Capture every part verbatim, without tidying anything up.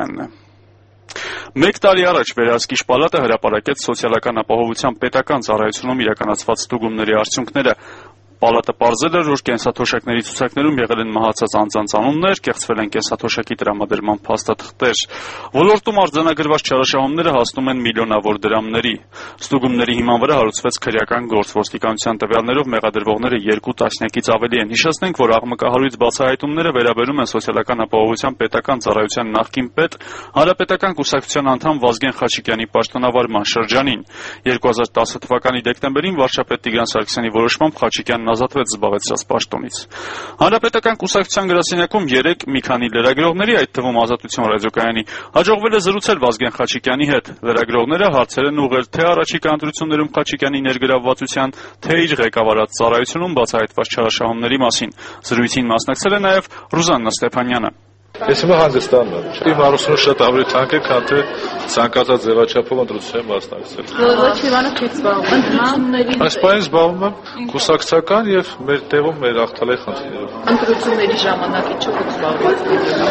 Մեկ տարի առաջ Վերահսկիչ պալատը հրապարակեց սոցիալական ապահովության պետական ծառայությունում իրականացված ստուգումների արդյունքները։ Պալատը պարզել էր, որ կենսաթոշակների ցուցակներում եղել են մահացած անձանց անուններ, կեղծվել են կենսաթոշակի տրամադրման փաստաթղթեր։ Ոլորտում արձանագրված չարաշահումները հասնում են միլիոնավոր դրամների։ Ստուգումների հիման վրա հարուցվեց քրեական գործ, ոստիկանության տվյալներով մեղադրվողները երկու տասնյակից ավելի են։ Հիշեցնենք, որ աղմկահարույց բացահայտումները վերաբերում են սոցիալական ապահովության պետական ծառայության նախկին պետ, Հանրապետական կուսակցության անդամ Վազգեն Խաչիկյանի պաշտոնավարման շրջանին։ երկու հազար տասը թվականի դեկտեմբերին վարչապետ Տիգրան Սարգսյանի որոշմամբ Խաչիկյանն ազատվեց զբաղեցրած պաշտոնից։ Հանրապետական կուսակցության գրասենյակում երեք մի քանի լրագրողների, այդ թվում Ազատություն ռադիոկայանի, հաջողվել է զրուցել Վազգեն Խաչիկյանի հետ։ Լրագրողները հարցեր են ուղղել թե առաջիկա ընտրություններում Խաչիկյանի ներգրավվածության, թե իր ղեկավարած ծառայությունում բացահայտված չարաշահումների մասին։ Զրույցին մասնակցել է նաև Ռուզաննա Ստեփանյանը։ Ես հիմա հանգստանում եմ։ Իմ հարուսունը շատ ավելի թանկ է, քան թե ցանկացած ձևաչափով ընտրությունների մասնակցել։ Ոչ Իվանը քիչ զբաղվում եմ։ Այս պահին զբաղվում եմ կուսակցական եւ մեր տեղում մեր ախտալի խնդիրներով։ Ընտրությունների ժամանակի չուք զբաղված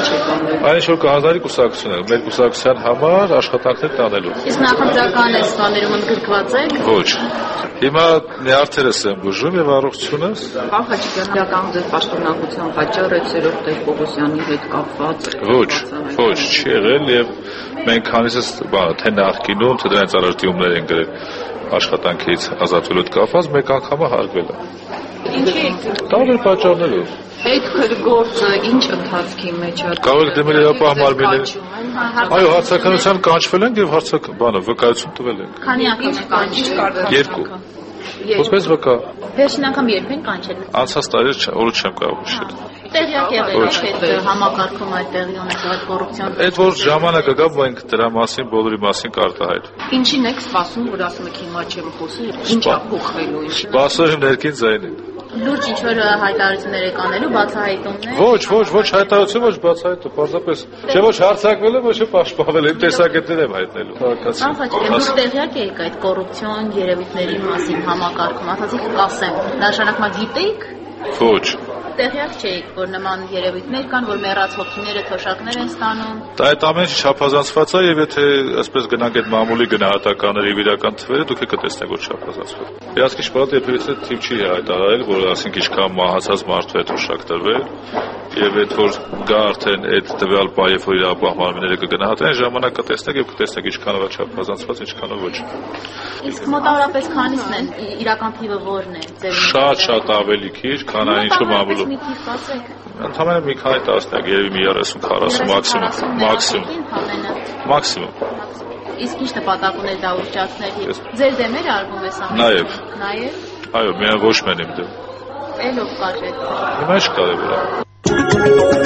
եք։ Այն ինչ որ կհանձնարի կուսակցությունը, մեր կուսակցության համար աշխատանքներ տանելու։ Իսկ նախընտրական էսպաներում ընդգրկված եք։ Ոչ։ Հիմա նյարդերս եմ բուժում եւ առողջությունս։ Պարոն Խաչիկյան, իրական ձեր պաշտոնակության պատճառը Սերով Տեր Պողոսյանի հետ կապված է։ Ոչ, ոչ, չի եղել եւ մենք քանիսս թե նախկինում, թե դրանից առաջ դիմումներ են գրել աշխատանքից ազատվելու հետ կապված, մեկ անգամ հարգվել է։ Ինչի՞։ Տարբեր պատճառներով։ Այդ գործը ինչ ընթացքի մեջ է։ Կարող եք դիմել իրապահ մարմինների։ Այո, հարցականության կանչվել ենք եւ հարցակ բանը վկայություն տվել ենք։ Քանի անգամ կանչել։ Երկու։ Որպես վկա։ Վերջին անգամ երբ են կանչել։ Անցած տարի օրը չեմ կարող հիշել։ Տեղյակ եղել եք այդ համակարգում այդ տեղի ունեցող այդ կոռուպցիան։ Այդ որ ժամանակը գա, մենք դրա մասին բոլորի մասին կարտահայտվենք։ Ինչին եք սպասում, որ ասում եք հիմա չեմ խոսում, ինչ է փոխվելու ինչ։ Սպասում եմ ներքին ձայնին։ Լուրջ ինչ-որ հայտարարություններ եք անելու, բացահայտումներ։ Ոչ, ոչ, ոչ հայտարարություն, ոչ բացահայտում, պարզապես չէ ոչ հարձակվել եմ, ոչ պաշտպանվել եմ, տեսակետներ եմ հայտնելու։ Պարոն Խաչիկյան, դուք տեղյակ եք այդ կոռուպցիոն երևույթների մասին համակարգում, ասացիք կասեմ, նշանակմա գիտեիք։ Ոչ։ Տեղյակ չէիք, որ նման երևույթներ կան, որ մեռած հոգիները թոշակներ են ստանում։ Դա այդ ամենը չափազանցված է եւ եթե այսպես գնանք այդ մամուլի գնահատականների իրական թվերը, դուք եք տեսնեք որ չափազանցված։ Վերահսկիչ պալատը երբևէ թիվ չի հայտարարել, որ ասենք ինչքան մահացած մարդու է թոշակ տրվել եւ այդ որ գա արդեն այդ տվյալ պայև որ իրապահ մարմինները կգնահատեն, ժամանակ կտեսնեք եւ կտեսնեք ինչքանով է չափազանցված, ինչքանով ոչ։ Իսկ մոտավորապես քանիսն են, իրական թիվը որն է ձեր։ Շատ-շատ ավելի քիչ, քան այն ինչը մամուլում։ Ընդհանրապես մի քանի տասնյակ, երևի մի երեսուն քառասուն մաքսիմում, մաքսիմում։ Մաքսիմում։ Իսկ ինչ նպատակ ուներ դա ուռճացնել։ Ձեր դեմերը արվում է սա։ Նաեւ։ Նաեւ։ Այո, միայն ոչ մեն իմ դեմ։ Էլով կար այդ։ Հիմա չկա դե վրա։